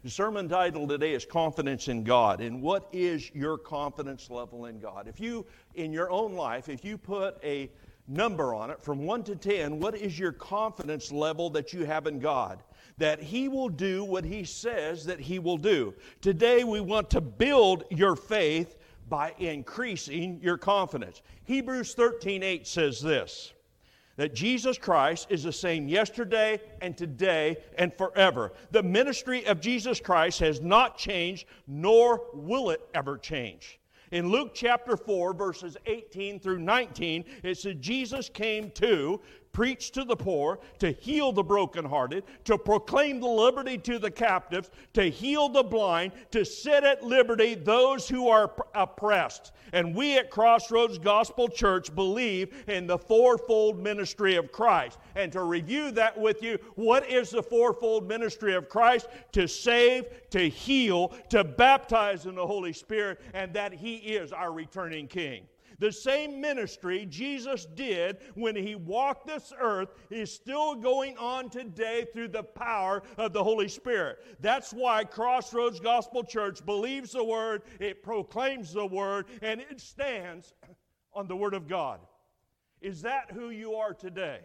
The sermon title today is Confidence in God. And what is your confidence level in God? If you, in your own life, if you put a number on it from 1 to 10, what is your confidence level that you have in God? That He will do what He says that He will do. Today we want to build your faith by increasing your confidence. Hebrews 13:8 says this, that Jesus Christ is the same yesterday and today and forever. The ministry of Jesus Christ has not changed, nor will it ever change. In Luke chapter 4, verses 18 through 19, it says, Jesus came to preach to the poor, to heal the brokenhearted, to proclaim the liberty to the captives, to heal the blind, to set at liberty those who are oppressed. And we at Crossroads Gospel Church believe in the fourfold ministry of Christ. And to review that with you, what is the fourfold ministry of Christ? To save, to heal, to baptize in the Holy Spirit, and that He is our returning King. The same ministry Jesus did when He walked this earth is still going on today through the power of the Holy Spirit. That's why Crossroads Gospel Church believes the Word, it proclaims the Word, and it stands on the Word of God. Is that who you are today?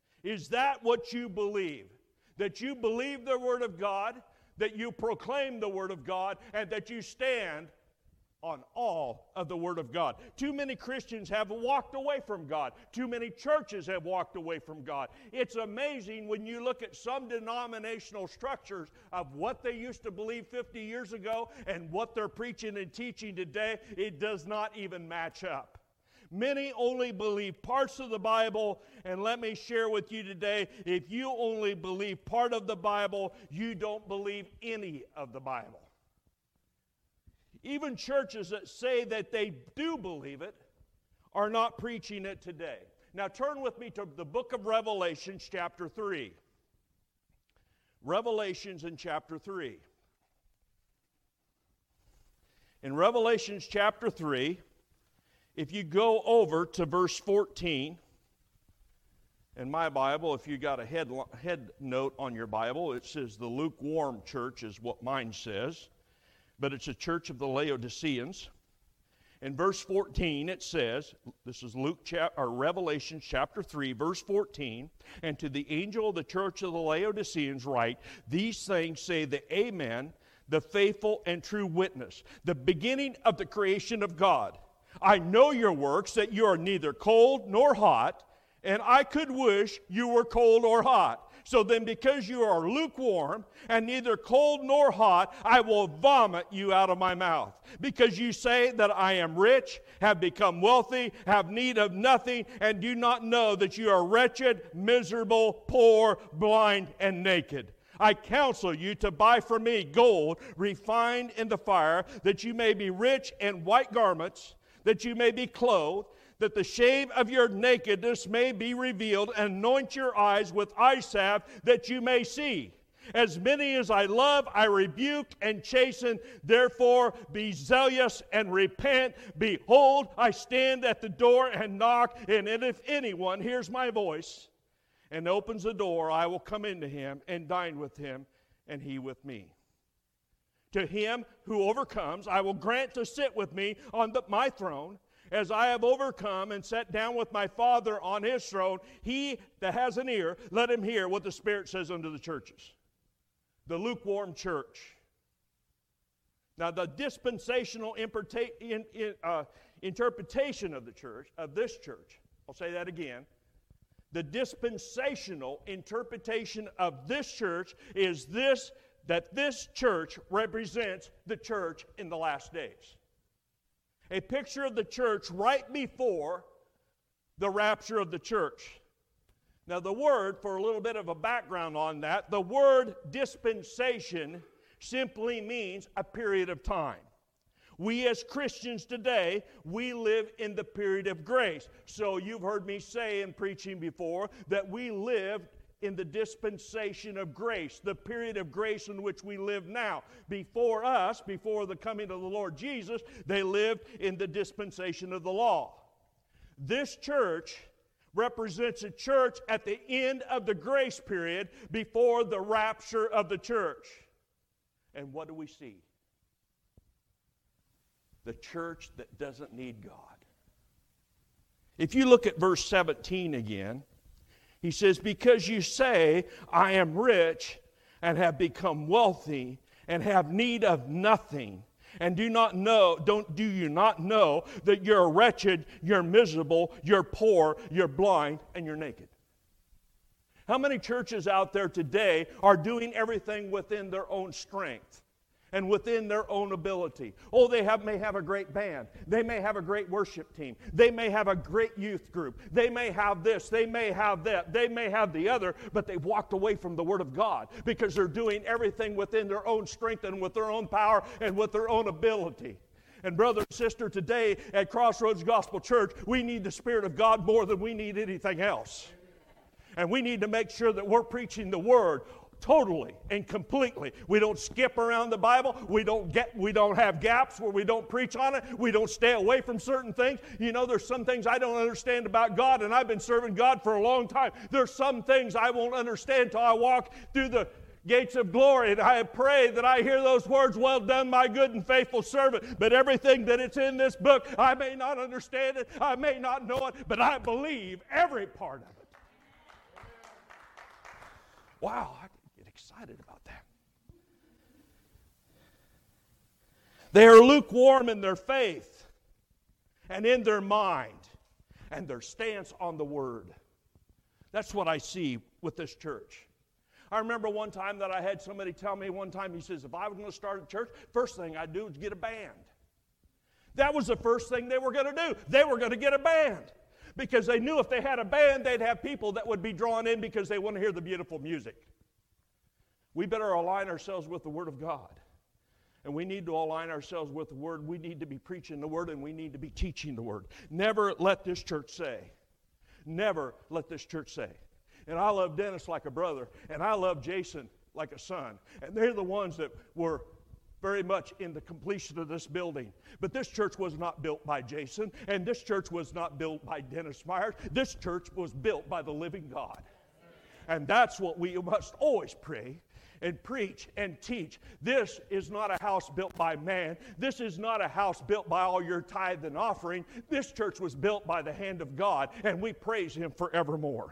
Is that what you believe? That you believe the Word of God, that you proclaim the Word of God, and that you stand on all of the Word of God. Too many Christians have walked away from God. Too many churches have walked away from God. It's amazing when you look at some denominational structures of what they used to believe 50 years ago and what they're preaching and teaching today, it does not even match up. Many only believe parts of the Bible, and let me share with you today, if you only believe part of the Bible, you don't believe any of the Bible. Even churches that say that they do believe it are not preaching it today. Now turn with me to the book of Revelation, chapter 3. Revelations in chapter 3. In Revelations chapter 3, if you go over to verse 14, in my Bible, if you got a head note on your Bible, it says the lukewarm church is what mine says. But it's a church of the Laodiceans. In verse 14 it says, this is Revelation chapter 3, verse 14, and to the angel of the church of the Laodiceans write, these things say the Amen, the faithful and true witness, the beginning of the creation of God. I know your works, that you are neither cold nor hot, and I could wish you were cold or hot. So then because you are lukewarm and neither cold nor hot, I will vomit you out of my mouth. Because you say that I am rich, have become wealthy, have need of nothing, and do not know that you are wretched, miserable, poor, blind, and naked. I counsel you to buy from me gold refined in the fire, that you may be rich in white garments, that you may be clothed, that the shame of your nakedness may be revealed, and anoint your eyes with eye salve, that you may see. As many as I love, I rebuke and chasten. Therefore, be zealous and repent. Behold, I stand at the door and knock, and if anyone hears my voice and opens the door, I will come into him and dine with him, and he with me. To him who overcomes, I will grant to sit with me on my throne, as I have overcome and sat down with my Father on his throne. He that has an ear, let him hear what the Spirit says unto the churches. The lukewarm church. Now the dispensational interpretation of the church, of this church, I'll say that again. The dispensational interpretation of this church is this, that this church represents the church in the last days. A picture of the church right before the rapture of the church. Now the word, for a little bit of a background on that, the word dispensation simply means a period of time. We as Christians today, we live in the period of grace. So you've heard me say in preaching before that we live in the dispensation of grace, the period of grace in which we live now. Before us, before the coming of the Lord Jesus, they lived in the dispensation of the law. This church represents a church at the end of the grace period before the rapture of the church. And what do we see? The church that doesn't need God. If you look at verse 17 again, he says, because you say, I am rich and have become wealthy and have need of nothing, and do you not know that you're wretched, you're miserable, you're poor, you're blind, and you're naked? How many churches out there today are doing everything within their own strength and within their own ability? Oh, may have a great band. They may have a great worship team. They may have a great youth group. They may have this. They may have that. They may have the other, but they've walked away from the Word of God because they're doing everything within their own strength and with their own power and with their own ability. And brother and sister, today at Crossroads Gospel Church, we need the Spirit of God more than we need anything else. And we need to make sure that we're preaching the Word totally and completely. We don't skip around the Bible. We don't have gaps where we don't preach on it. We don't stay away from certain things. You know, there's some things I don't understand about God, and I've been serving God for a long time. There's some things I won't understand till I walk through the gates of glory, and I pray that I hear those words, well done, my good and faithful servant. But everything that it's in this book, I may not understand it, I may not know it, but I believe every part of it. Wow, I get excited about that. They are lukewarm in their faith and in their mind and their stance on the Word. That's what I see with this church. I remember one time that I had somebody tell me one time, he says, if I was going to start a church, first thing I'd do is get a band. That was the first thing they were going to do. They were going to get a band. Because they knew if they had a band, they'd have people that would be drawn in because they want to hear the beautiful music. We better align ourselves with the Word of God. And we need to align ourselves with the Word. We need to be preaching the Word, and we need to be teaching the Word. Never let this church say. Never let this church say. And I love Dennis like a brother, and I love Jason like a son. And they're the ones that were very much in the completion of this building. But this church was not built by Jason, and this church was not built by Dennis Myers. This church was built by the living God. And that's what we must always pray and preach and teach. This is not a house built by man. This is not a house built by all your tithe and offering. This church was built by the hand of God, and we praise Him forevermore.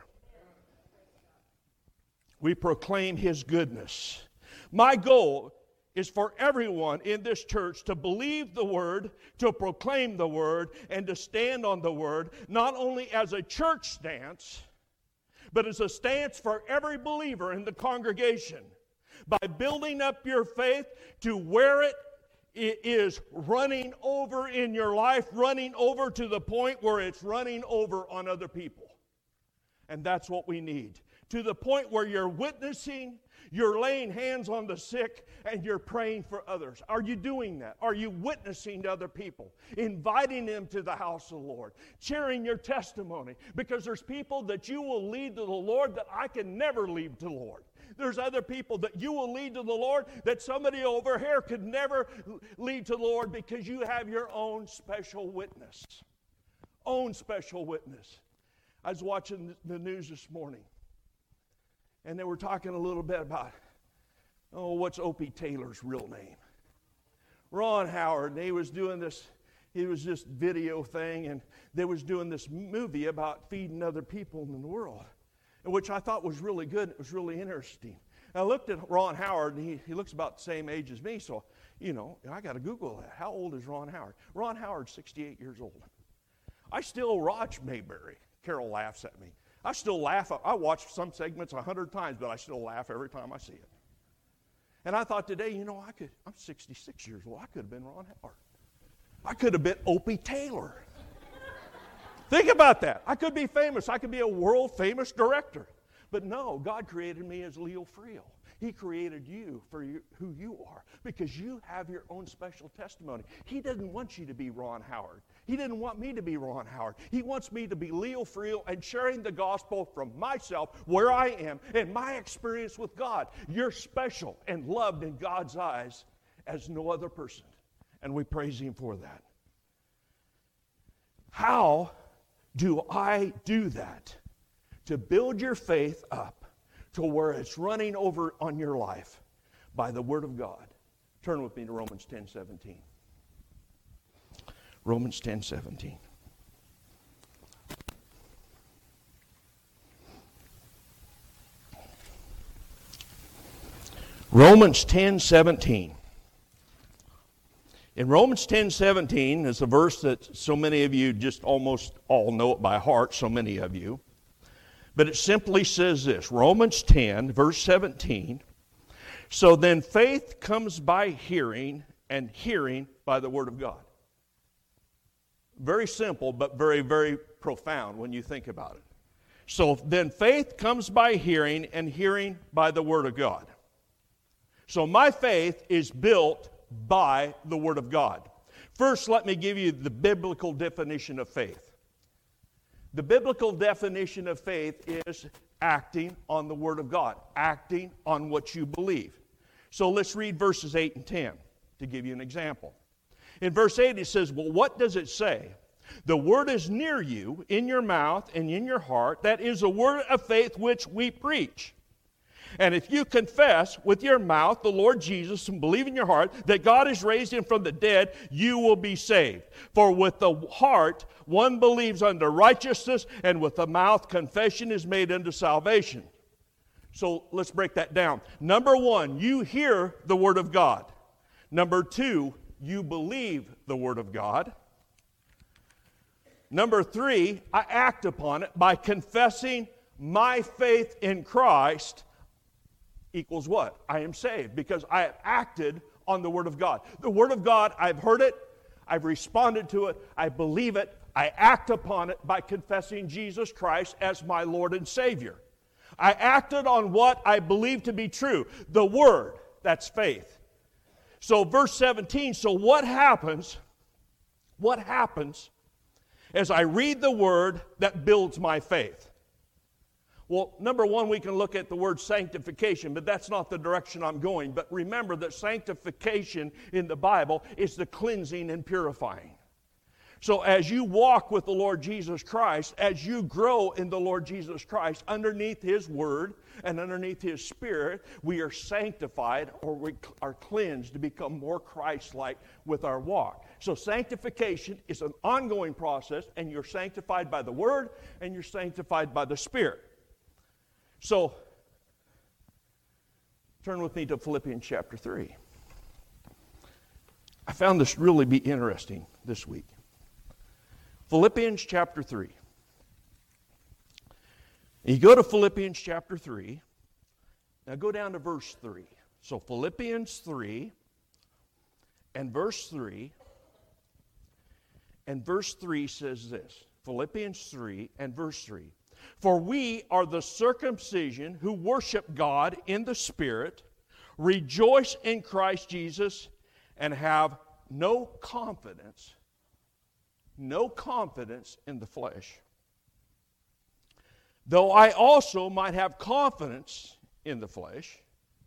We proclaim His goodness. My goal is for everyone in this church to believe the Word, to proclaim the Word, and to stand on the Word, not only as a church stance, but as a stance for every believer in the congregation, by building up your faith to where it is running over in your life, running over to the point where it's running over on other people. And that's what we need. To the point where you're witnessing, you're laying hands on the sick, and you're praying for others. Are you doing that? Are you witnessing to other people? Inviting them to the house of the Lord. Sharing your testimony. Because there's people that you will lead to the Lord that I can never lead to the Lord. There's other people that you will lead to the Lord that somebody over here could never lead to the Lord because you have your own special witness. Own special witness. I was watching the news this morning. And they were talking a little bit about, what's Opie Taylor's real name? Ron Howard. He was doing this video thing, and they was doing this movie about feeding other people in the world, which I thought was really good. It was really interesting. And I looked at Ron Howard, and he looks about the same age as me, so, I got to Google that. How old is Ron Howard? Ron Howard's 68 years old. I still watch Mayberry. Carol laughs at me. I still laugh. I watch some segments 100 times, but I still laugh every time I see it. And I thought today, I'm 66 years old. I could have been Ron Howard. I could have been Opie Taylor. Think about that. I could be famous. I could be a world famous director. But no, God created me as Leo Friel. He created you for who you are because you have your own special testimony. He didn't want you to be Ron Howard. He didn't want me to be Ron Howard. He wants me to be Leo Friel and sharing the gospel from myself, where I am, and my experience with God. You're special and loved in God's eyes as no other person. And we praise Him for that. How do I do that? To build your faith up to where it's running over on your life by the Word of God. Turn with me to Romans 10:17. Romans 10:17. Romans 10:17. In Romans 10:17 is a verse that so many of you just almost all know it by heart, so many of you. But it simply says this, Romans 10, verse 17, so then faith comes by hearing, and hearing by the Word of God. Very simple, but very, very profound when you think about it. So then faith comes by hearing, and hearing by the Word of God. So my faith is built by the Word of God. First, let me give you the biblical definition of faith. The biblical definition of faith is acting on the Word of God, acting on what you believe. So let's read verses 8 and 10 to give you an example. In verse 8 it says, well, what does it say? The Word is near you, in your mouth and in your heart. That is a word of faith which we preach. And if you confess with your mouth the Lord Jesus and believe in your heart that God has raised him from the dead, you will be saved. For with the heart one believes unto righteousness, and with the mouth confession is made unto salvation. So let's break that down. Number one, you hear the Word of God. Number two, you believe the Word of God. Number three, I act upon it by confessing my faith in Christ. Equals what? I am saved because I have acted on the Word of God. The Word of God, I've heard it, I've responded to it, I believe it, I act upon it by confessing Jesus Christ as my Lord and Savior. I acted on what I believe to be true. The Word, that's faith. So verse 17, so what happens as I read the Word that builds my faith? Well, number one, we can look at the word sanctification, but that's not the direction I'm going. But remember that sanctification in the Bible is the cleansing and purifying. So as you walk with the Lord Jesus Christ, as you grow in the Lord Jesus Christ, underneath His Word and underneath His Spirit, we are sanctified, or we are cleansed to become more Christ-like with our walk. So sanctification is an ongoing process, and you're sanctified by the Word and you're sanctified by the Spirit. So, turn with me to Philippians chapter 3. I found this really be interesting this week. Philippians chapter 3. You go to Philippians chapter 3. Now go down to verse 3. So Philippians 3 and verse 3. And verse 3 says this. Philippians 3 and verse 3. For we are the circumcision who worship God in the Spirit, rejoice in Christ Jesus, and have no confidence in the flesh. Though I also might have confidence in the flesh,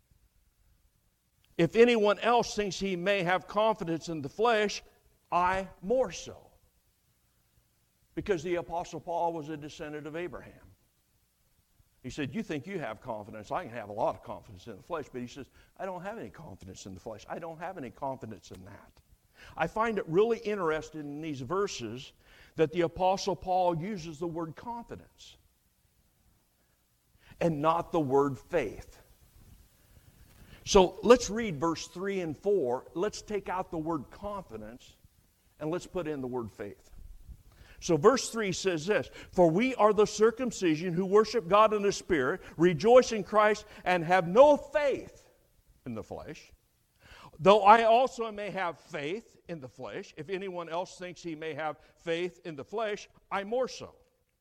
if anyone else thinks he may have confidence in the flesh, I more so. Because the Apostle Paul was a descendant of Abraham. He said, you think you have confidence. I can have a lot of confidence in the flesh. But he says, I don't have any confidence in the flesh. I don't have any confidence in that. I find it really interesting in these verses that the Apostle Paul uses the word confidence and not the word faith. So let's read verse 3 and 4. Let's take out the word confidence and let's put in the word faith. So verse 3 says this, for we are the circumcision who worship God in the Spirit, rejoice in Christ, and have no faith in the flesh. Though I also may have faith in the flesh, if anyone else thinks he may have faith in the flesh, I more so.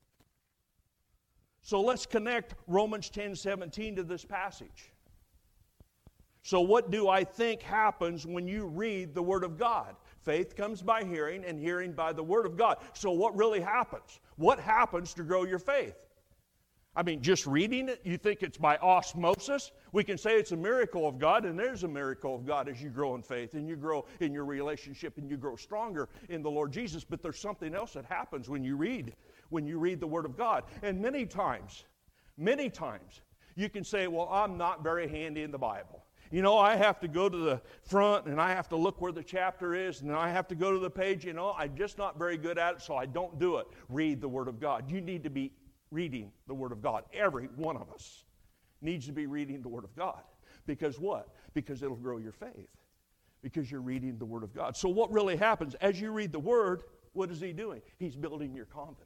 So let's connect Romans 10:17 to this passage. So what do I think happens when you read the Word of God? Faith comes by hearing, and hearing by the Word of God. So what really happens? What happens to grow your faith? I mean, just reading it, you think it's by osmosis? We can say it's a miracle of God, and there's a miracle of God as you grow in faith, and you grow in your relationship, and you grow stronger in the Lord Jesus. But there's something else that happens when you read the Word of God. And many times, you can say, well, I'm not very handy in the Bible. You know, I have to go to the front and I have to look where the chapter is and I have to go to the page. You know, I'm just not very good at it, so I don't do it. Read the Word of God. You need to be reading the Word of God. Every one of us needs to be reading the Word of God. Because what? Because it'll grow your faith. Because you're reading the Word of God. So what really happens as you read the Word, what is He doing? He's building your confidence.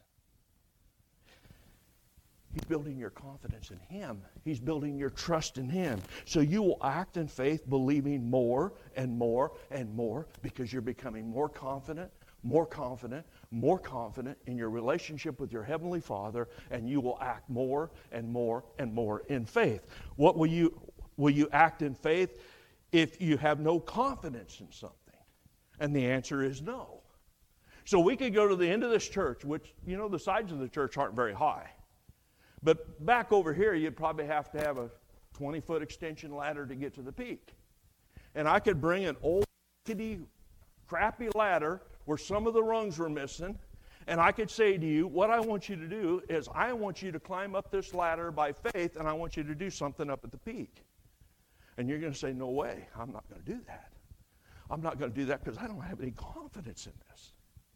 He's building your confidence in Him. He's building your trust in Him. So you will act in faith, believing more and more and more because you're becoming more confident, more confident, more confident in your relationship with your Heavenly Father, and you will act more and more and more in faith. What will you act in faith if you have no confidence in something? And the answer is no. So we could go to the end of this church, which, you know, the sides of the church aren't very high. But back over here, you'd probably have to have a 20-foot extension ladder to get to the peak. And I could bring an old, crappy ladder where some of the rungs were missing, and I could say to you, what I want you to do is I want you to climb up this ladder by faith, and I want you to do something up at the peak. And you're going to say, no way, I'm not going to do that. I'm not going to do that because I don't have any confidence in this.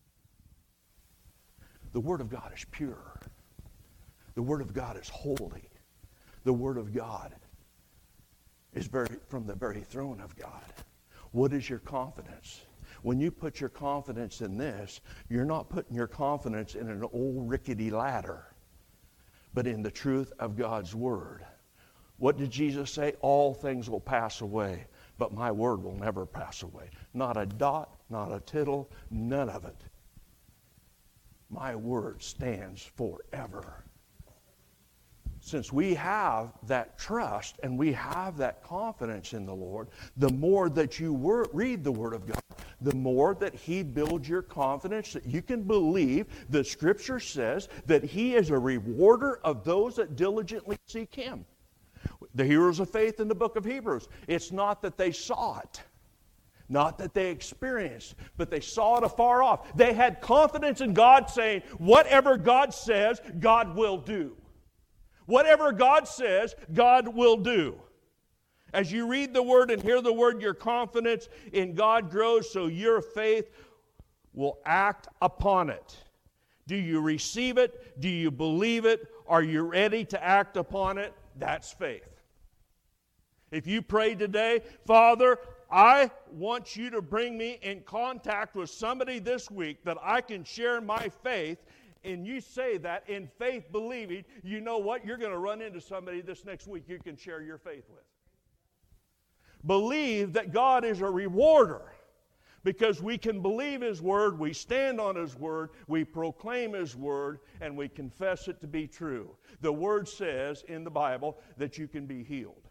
The Word of God is pure. The Word of God is holy. The Word of God is from the very throne of God. What is your confidence? When you put your confidence in this, you're not putting your confidence in an old rickety ladder, but in the truth of God's Word. What did Jesus say? All things will pass away, but my Word will never pass away. Not a dot, not a tittle, none of it. My Word stands forever. Since we have that trust and we have that confidence in the Lord, the more that you read the Word of God, the more that He builds your confidence that you can believe. The Scripture says that He is a rewarder of those that diligently seek Him. The heroes of faith in the book of Hebrews, it's not that they saw it, not that they experienced, but they saw it afar off. They had confidence in God, saying, whatever God says, God will do. Whatever God says, God will do. As you read the Word and hear the Word, your confidence in God grows, so your faith will act upon it. Do you receive it? Do you believe it? Are you ready to act upon it? That's faith. If you pray today, Father, I want you to bring me in contact with somebody this week that I can share my faith, and you say that in faith believing, you know what? You're going to run into somebody this next week you can share your faith with. Believe that God is a rewarder, because we can believe His Word, we stand on His Word, we proclaim His Word, and we confess it to be true. The Word says in the Bible that you can be healed.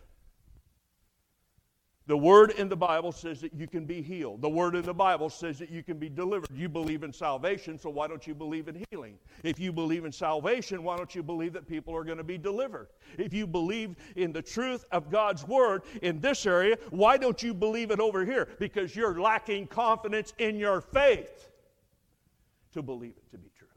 The Word in the Bible says that you can be healed. The Word in the Bible says that you can be delivered. You believe in salvation, so why don't you believe in healing? If you believe in salvation, why don't you believe that people are going to be delivered? If you believe in the truth of God's Word in this area, why don't you believe it over here? Because you're lacking confidence in your faith to believe it to be true.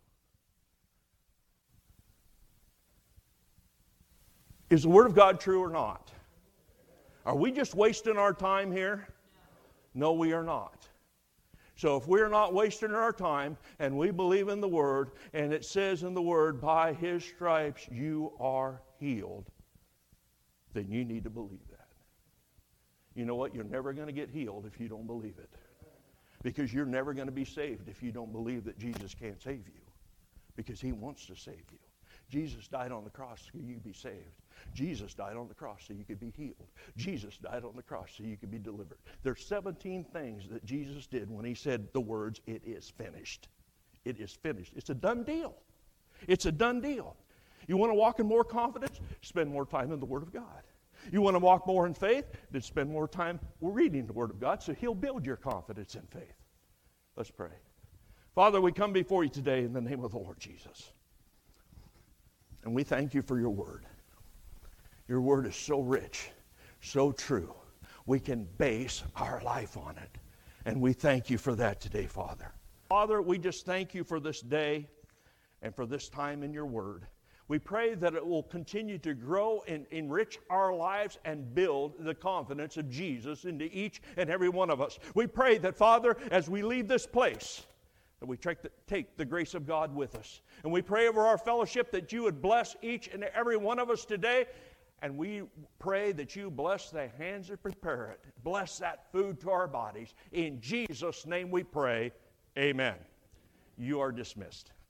Is the Word of God true or not? Are we just wasting our time here? No, we are not. So if we're not wasting our time and we believe in the Word, and it says in the Word, by His stripes you are healed, then you need to believe that. You know what? You're never going to get healed if you don't believe it. Because you're never going to be saved if you don't believe that Jesus can't save you. Because He wants to save you. Jesus died on the cross so you could be saved. Jesus died on the cross so you could be healed. Jesus died on the cross so you could be delivered. There's 17 things that Jesus did when He said the words, it is finished. It is finished. It's a done deal. It's a done deal. You want to walk in more confidence? Spend more time in the Word of God. You want to walk more in faith? Then spend more time reading the Word of God, so He'll build your confidence in faith. Let's pray. Father, we come before You today in the name of the Lord Jesus. And we thank You for Your Word. Your Word is so rich, so true. We can base our life on it. And we thank You for that today, Father. Father, we just thank You for this day and for this time in Your Word. We pray that it will continue to grow and enrich our lives and build the confidence of Jesus into each and every one of us. We pray that, Father, as we leave this place, that we take the grace of God with us. And we pray over our fellowship that you would bless each and every one of us today. And we pray that you bless the hands that prepare it. Bless that food to our bodies. In Jesus' name we pray. Amen. You are dismissed.